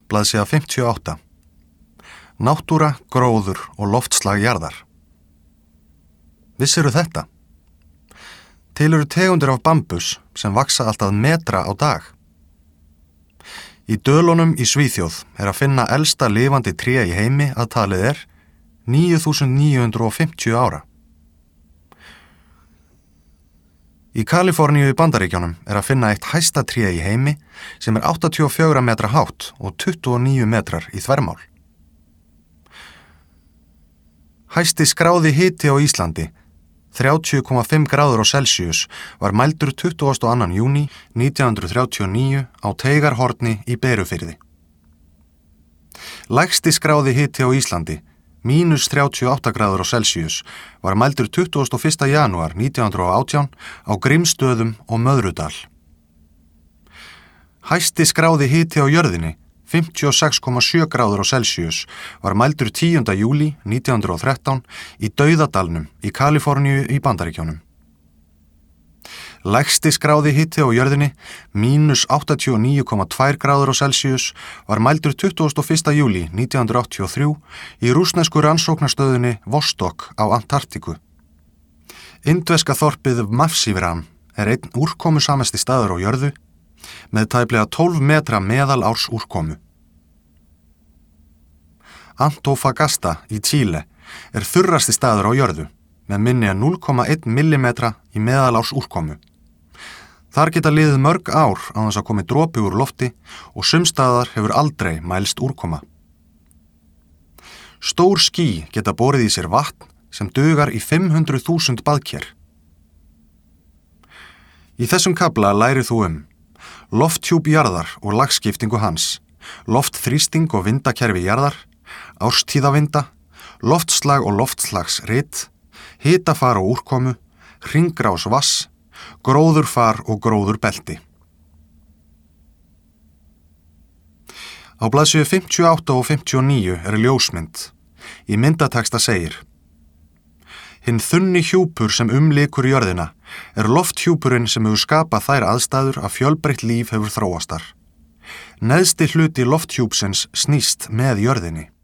blaðsíða 58. Náttúra, gróður og loftslag jarðar. Vissirðu þetta? Til eru tegundir af bambus sem vaxa alltaf metra á dag. Í Dölunum í Svíþjóð að finna elsta lifandi tré í heimi að talið 9.950 ára. Í Kaliforníu í Bandaríkjunum að finna eitt hæsta tré í heimi sem 84 metra hátt og 29 metrar í þvermál. Hæsti skráði hiti á Íslandi, 30,5 gráður Celsius, var mældur 22. júní 1939 á Teigarhorni í Berufirði. Lægsti skráði hiti á Íslandi, -38 gráður Celsius, var mældur 21. janúar 1918 á Grímsstöðum og Möðrudal. Hæsti skráði hiti á jörðinni, 56,7 gráður Celsius, var mældur 10. júlí 1913 í Dauðadalnum í Kaliforníu í Bandaríkjunum. Lægsti skráði hiti á jörðinni, -89,2 gráður Celsius, var mældur 21. júlí 1983 í rússnesku rannsóknarstöðinni Vostok á Antarktíku. Indverska þorpið Mafsivram einn úrkomusamasti staður á jörðu með tæplega 12 metra meðalárs úrkomu. Antofagasta í Chile þurrasti staður á jörðu með minni en 0,1 millimetra í meðalárs úrkomu. Þar geta liðið mörg ár á þess að komi dropi úr lofti og sumstaðar hefur aldrei mælst úrkoma. Stór ský geta borið í sér vatn sem dugar í 500.000 baðker. Í þessum kafla lærið þú lofthjúp jarðar og lagskiptingu hans, loftþrýsting og vindakerfi jarðar, árstíðavinda, loftslag og loftslagsrit, hitafar og úrkomu, hringrás vatns, gróðurfar og gróðurbelti. Á blaðsíðu 58 og 59 ljósmynd. Í myndateksta segir: Hinn þunni hjúpur sem umlykur jörðina lofthjúpurinn sem hefur skapað þær aðstæður að fjölbreytt líf hefur þróast þar. Neðsti hluti lofthjúpsins snýst með jörðinni.